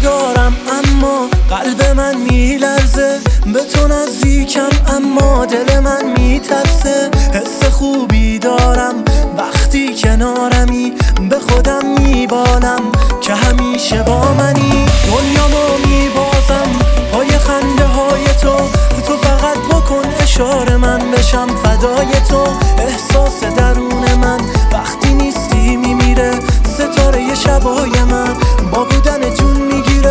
ندارم اما قلب من میلرزه، به تو نزدیکم اما دل من میترسه. حس خوبی دارم وقتی کنارمی، به خودم میبالم که همیشه با منی. دنیامو میبازم پای خنده های تو فقط بکن اشاره من بشم فدای تو. احساس درون من وقتی نیستی میمیره، ستاره شبای من با بودن جون میگیره.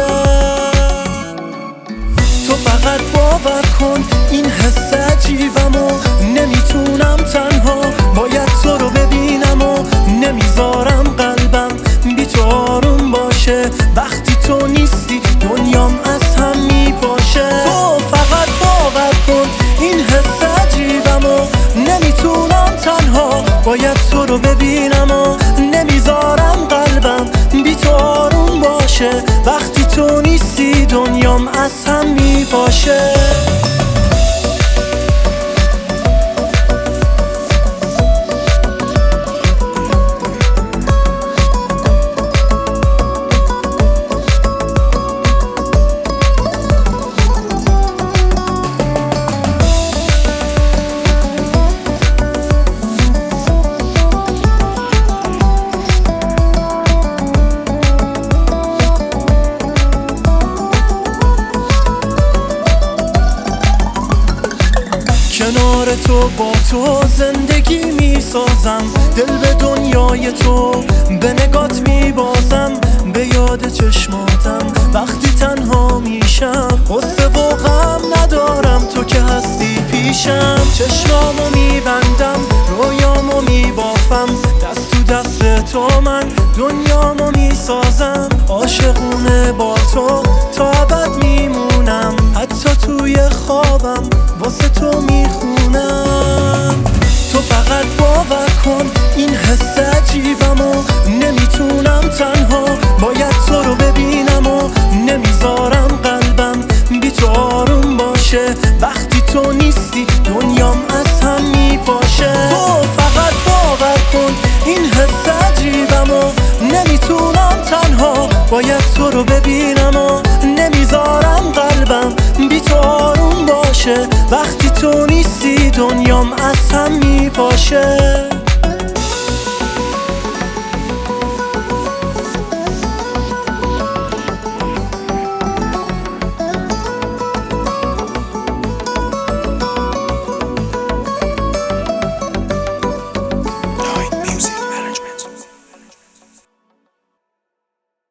تو فقط باور کن این حس عجیبم و نمیتونم تنها، باید تو رو ببینم و نمیذارم قلبم بی تو آروم باشه. وقتی تو نیستی دنیام از هم میپاشه. تو فقط باور کن این حس عجیبم و نمیتونم تنها، باید تو رو ببینم و نمیذارم قلبم بی تو آروم باشه. وقتی تو نیستی دنیام از هم میپاشه. کنار تو با تو زندگی میسازم، دل به دنیای تو به نگات میبازم. به یاد چشماتم وقتی تنها میشم، غصه و غم ندارم تو که هستی پیشم. چشمامو میبندم رویامو میبافم، دست تو دست تو من دنیامو میسازم. عاشقونه با تو تا ابد میمونم، حتی توی خوابم واسه تو میخونم. تو فقط باور کن این حس عجیبم و نمیتونم تنها، باید تو رو ببینم و نمیذارم قلبم بی تو آروم باشه. وقتی تو نیستی دنیام از هم میپاشه. تو فقط باور کن این حس عجیبم و نمیتونم تنها، باید تو رو ببینم و نمیذارم قلبم بی تو آروم باشه. وقتی تو نیستی دنیام از هم میپاشه.